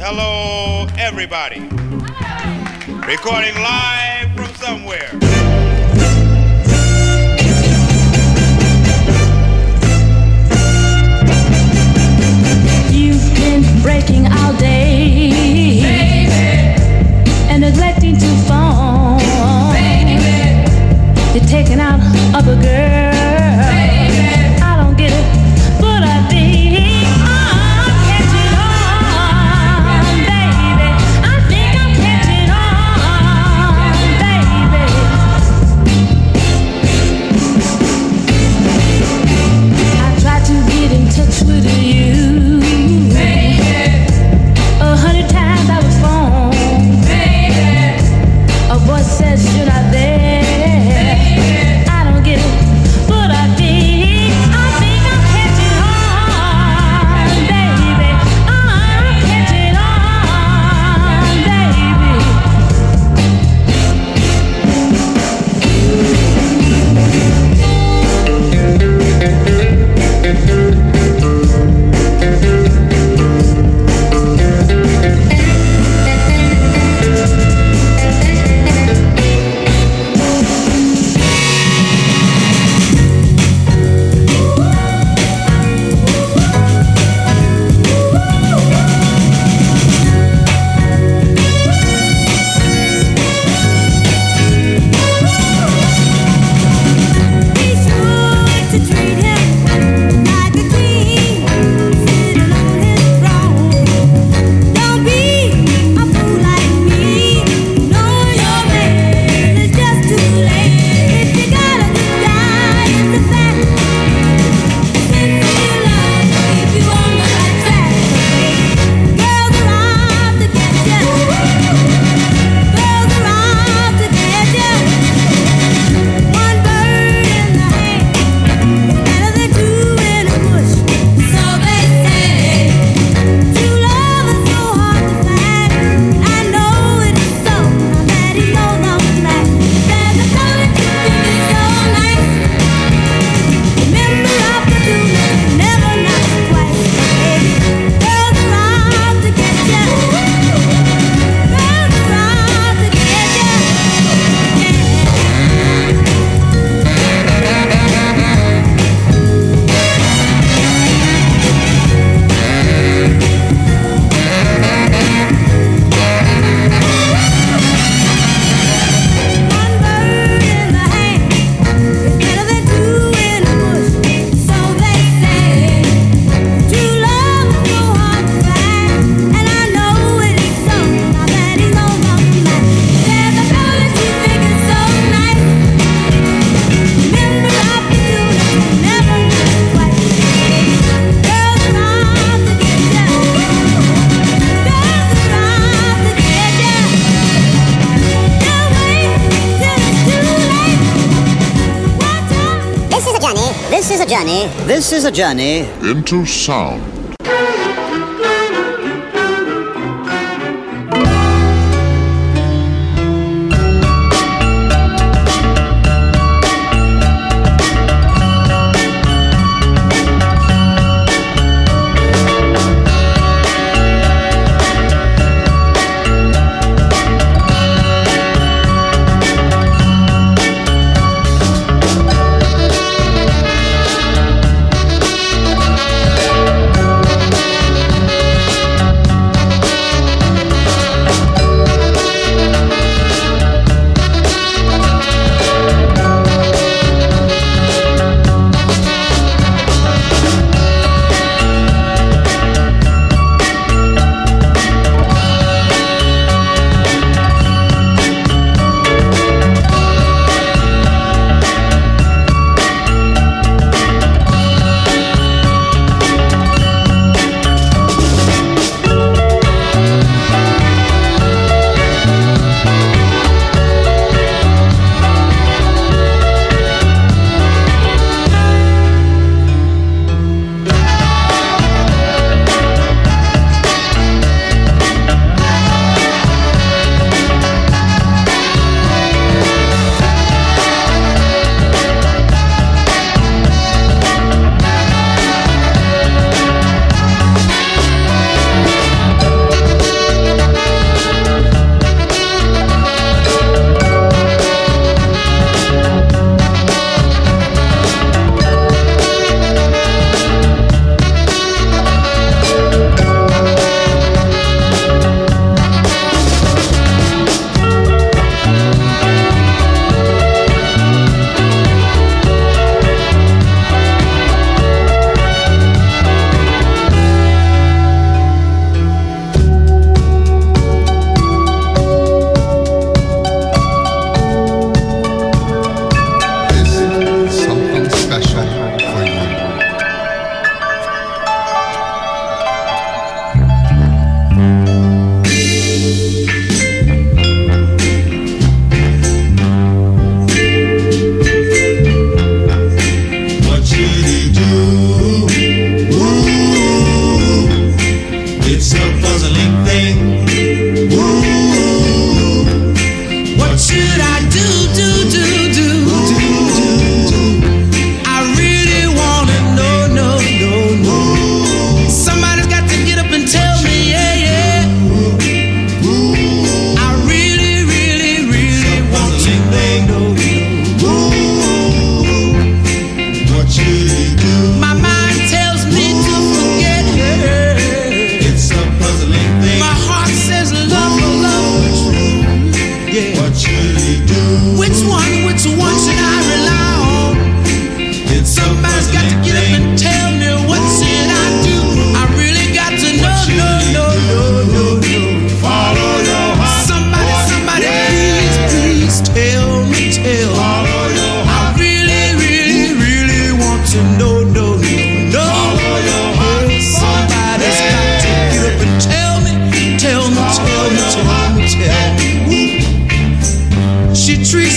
Hello, everybody. Recording live from somewhere. You've been breaking all day, baby, and neglecting to phone, baby. You're taking out other girls, baby. I don't get it, but I think I'm catching on, baby. I think I'm catching on, baby. I tried to get in touch with you, baby. 100 times I was phone, baby. A voice says you're not there. I don't get it, but I think I'm catching on, baby. I'm catching on, baby. Be sure to treat him like a king, sitting on his throne. Don't be a fool like me. Know your man is just too late. If you got a good guy, it's a fact. Since you love, keep you on the right track. Girls are out to get ya. Girls are out to get ya. One bird in the hand, better than two in a bush. So they say. True love is so hard to find. I know it is so. Now that he knows I'm black. There's a fellow that you think is so nice. Remember opportunity, never not twice. Baby, girls are out to get ya. Girls are out to get ya. One bird in the hand is better than two in a bush. So they say. True love is so hard to find, and I know it is so. Now that he knows I'm black, there's a fellow that you think is so nice. Remember opportunity, never not twice. Girls are out to get ya. Girls are out to get ya. Don't wait till it's too late. Watch out. This is a journey. This is a journey. This is a journey. Into sound. Girls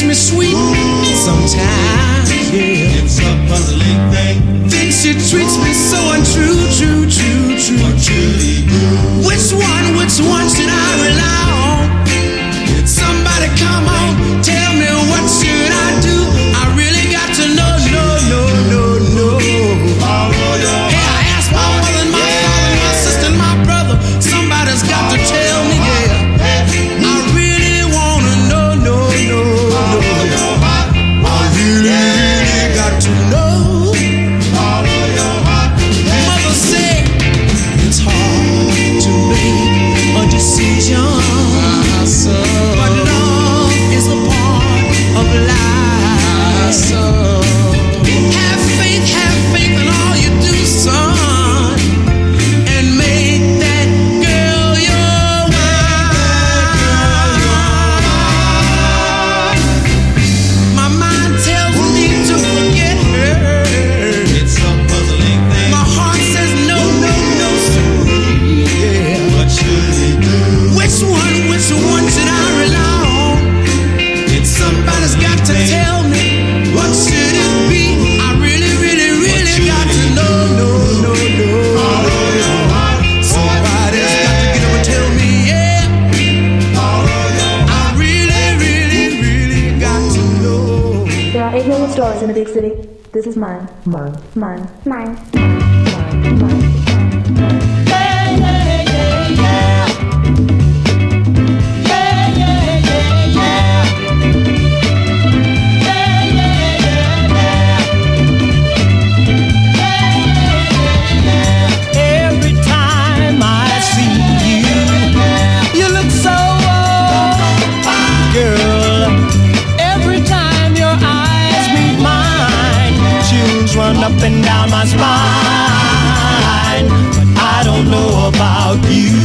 treats me sweet sometimes, yeah. It's a puzzling thing. Thinks she treats me so untrue, true, true, true. What should he do? Which one should I rely on? Somebody come on, tell me what should I do? I really got to know, no. Hey, I asked my mother and my father, my sister and my brother. Somebody's got to tell me, yeah. I really wanna know, no. I really got to know. Mother said it's hard to make a decision, but love is a part of life. Have faith in all you do, son, and make that girl your wife. My mind tells me to forget her. It's a puzzling thing. My heart says no, sweetie. Yeah. What should he do? Which one should I rely on? Somebody's got to tell me what should it be. I really got to know, no. Somebody's got to get up and tell me, yeah. I really got to know. There are 8 million stores in the big city. This is mine. Mine. Every time I see you, you look so old, girl. Every time your eyes meet mine, chills run up and down my spine. I don't know about you.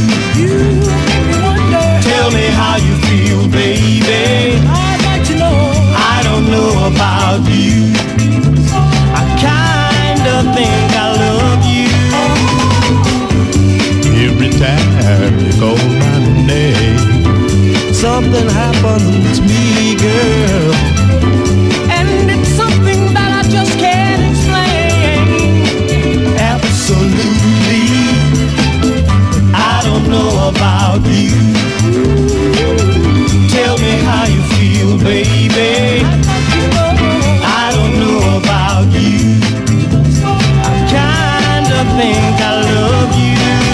Tell me how you feel, baby. I'd like to know. I don't know about you. I kinda think I love you. Every time you call my name, Something happens to me, girl, and it's something that I just can't explain. Absolutely, I don't know about you. Tell me how you feel, baby. I don't know about you. I kinda think I love you.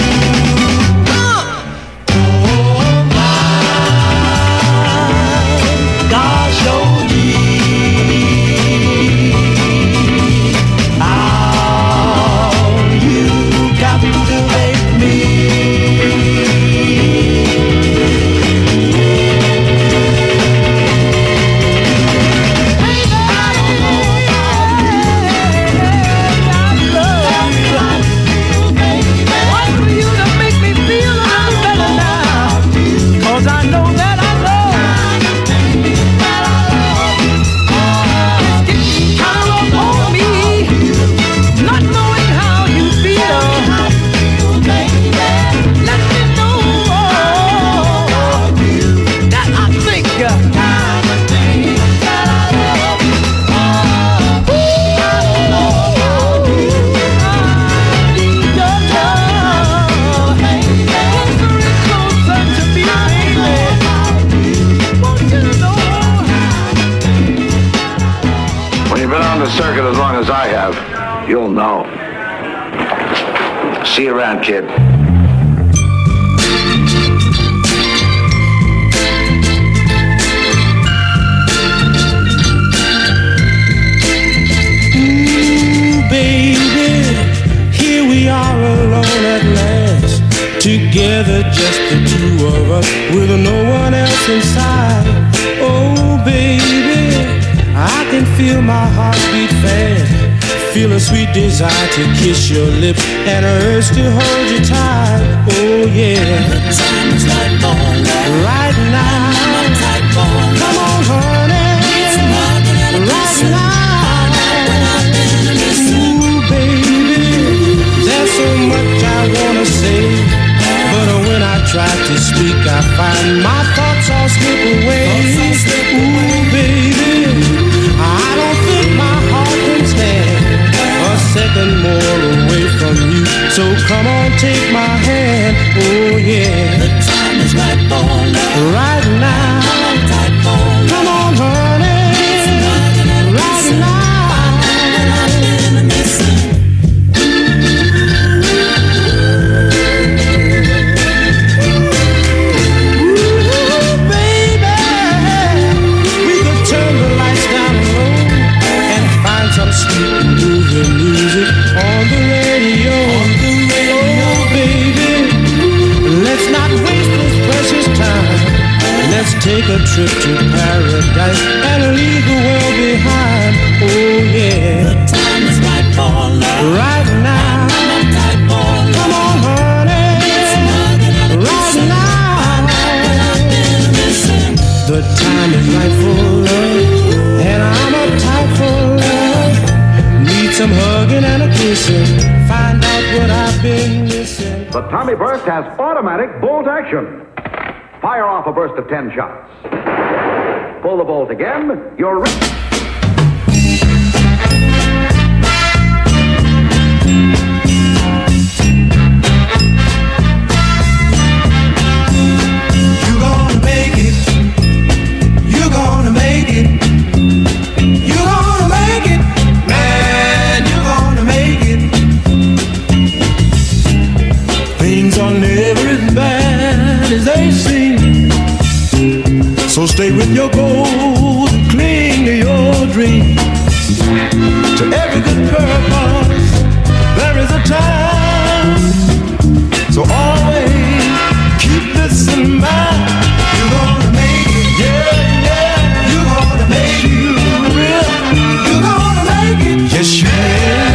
Gosh, oh gee, oh, you captivate me. Circuit as long as I have, you'll know. See you around, kid. Ooh, baby, here we are alone at last, together just the two of us, with no one else inside. Oh, baby, I can feel my heart beat fast, feel a sweet desire to kiss your lips and an urge to hold you tight. Oh yeah, the time is like moonlight right now. Come on, honey, right now. Ooh, baby, there's so much I wanna say, but when I try to speak, I find my thoughts all slip away. Ooh, baby, second more away from you. So come on, take my hand, oh yeah. The time is right for love. Right now. Come on, honey. Right now. Music on the radio, oh baby, let's not waste this precious time. Let's take a trip to paradise and leave the world behind. Oh yeah, the time is right for love. Right now, come on, honey. Right now, the time is right for love, and I'm uptight for love. Some hugging and a kissing, find out what I've been missing. The Tommy Burst has automatic bolt action. Fire off a burst of 10 shots. Pull the bolt again, you're ready. You're gonna make it. You're gonna make it. You're gonna make it. Things are never as bad as they seem. So stay with your goals and cling to your dreams. To every good purpose, there is a time. So always keep this in mind. You're gonna make it, yeah, yeah. You're gonna make it, you will. You're gonna make it, yes you will.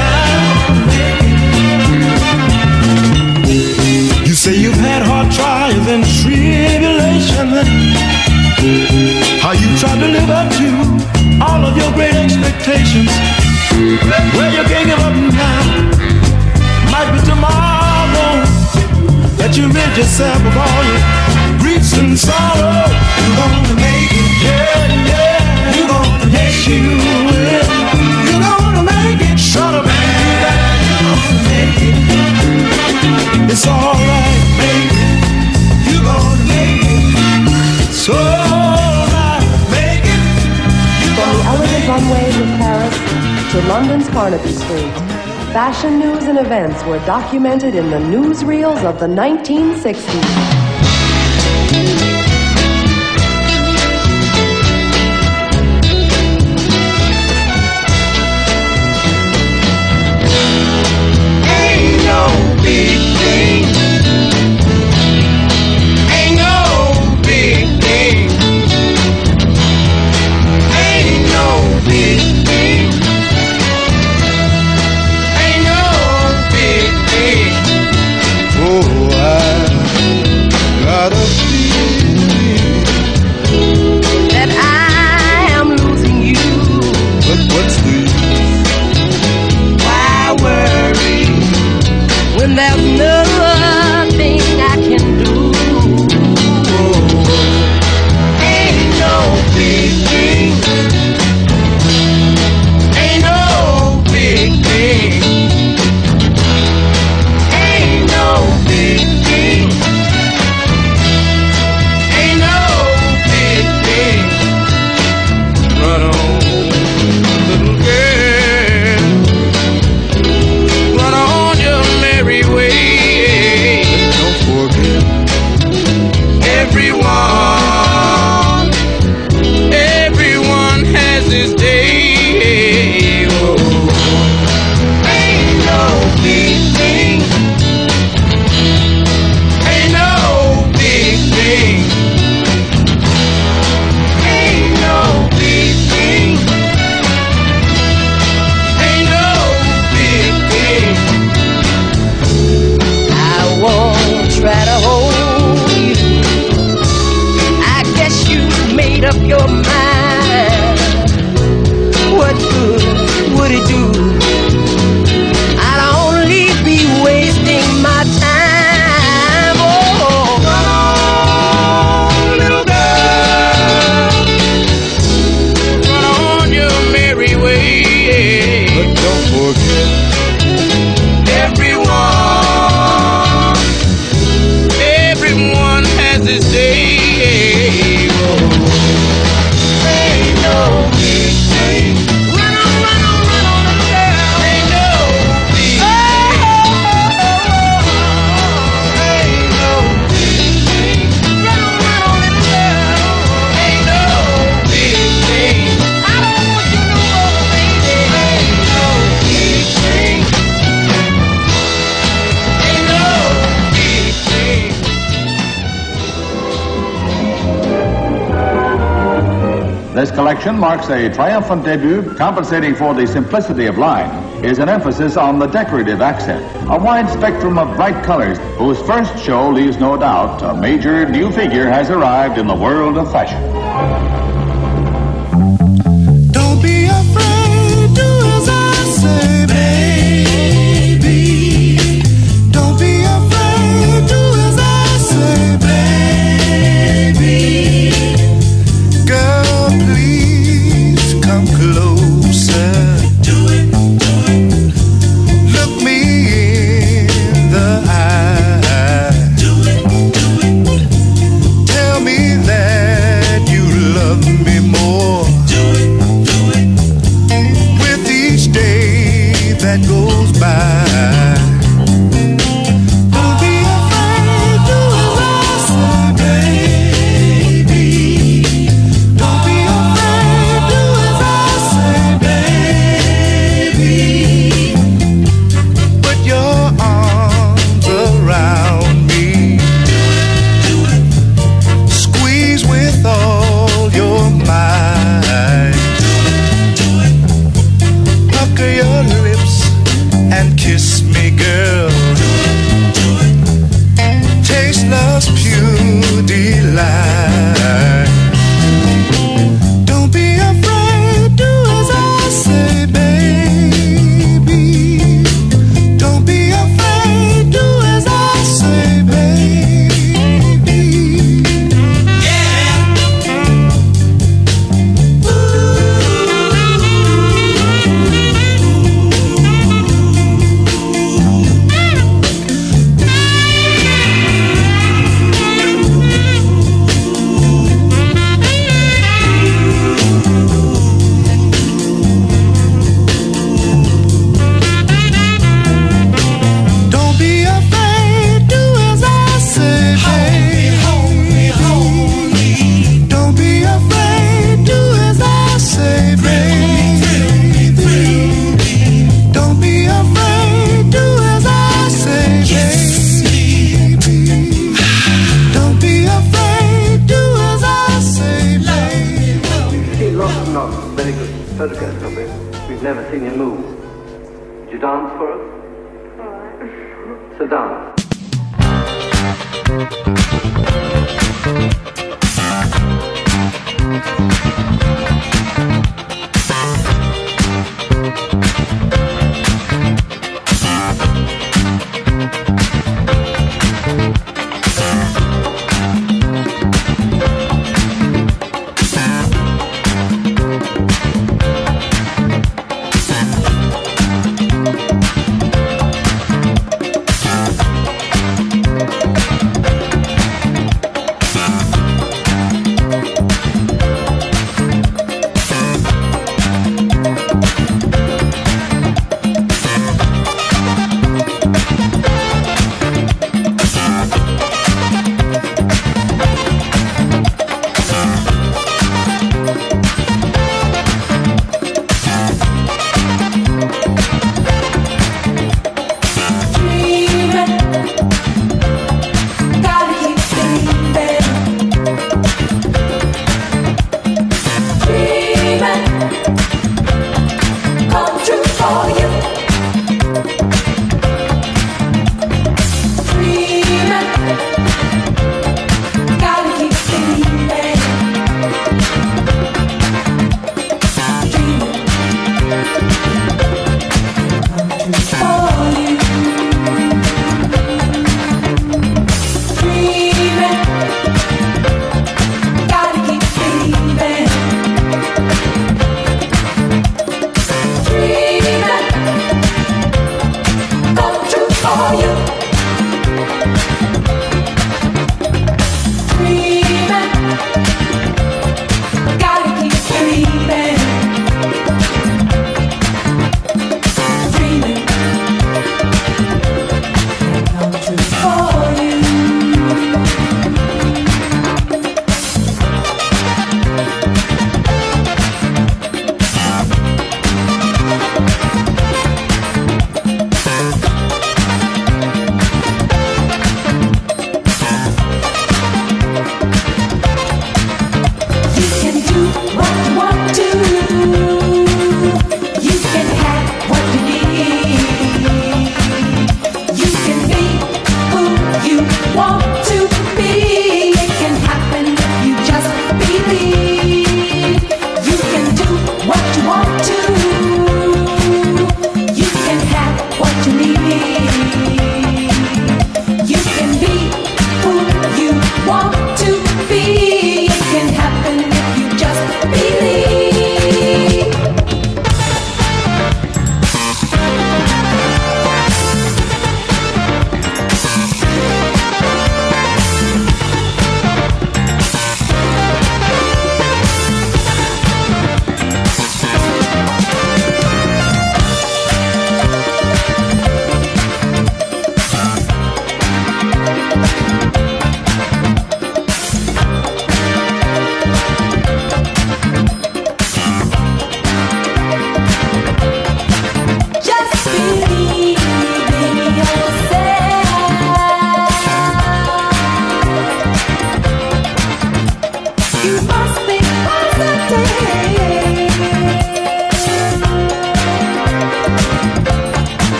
You say you've had hard trials and tribulations. How you tried to live up to all of your great expectations. Well, you can't give up now. Might be tomorrow that you rid yourself of all your griefs and sorrow. You're gonna make it, yeah, yeah. You're gonna make it, you will. You're gonna make it, shut up and do that. You're gonna make it. It's alright, baby. You're gonna make it. It's alright, make it. From the elegant runways of Paris to London's Carnaby Street, fashion news and events were documented in the newsreels of the 1960s. This collection marks a triumphant debut. Compensating for the simplicity of line is an emphasis on the decorative accent, a wide spectrum of bright colors whose first show leaves no doubt a major new figure has arrived in the world of fashion. Don't be afraid, do as I say, baby. Don't be afraid, do as I say, baby. Girl, please come closer. Do it, do it. Look me in the eye. Do it, do it. Tell me that you love me more. Do it, do it. With each day that goes by. Don't be afraid, do as I say, baby. Don't be afraid, do as I say, baby. Put your arms around me. Do it, squeeze with all your might. Do it, pucker your lips and kiss me, girl. Do it, taste love's pure delight. Don't be afraid, do as I say, baby. Don't be afraid, do as I say, baby. Yeah. Don't be afraid, do as I say, baby. Don't be afraid, do as I say, baby. Don't be afraid, do as I say, baby. Don't be afraid, do as I say, baby. We've seen lots and lots of very good photographs of him. We've never seen him move. Would you dance for us? So dance. you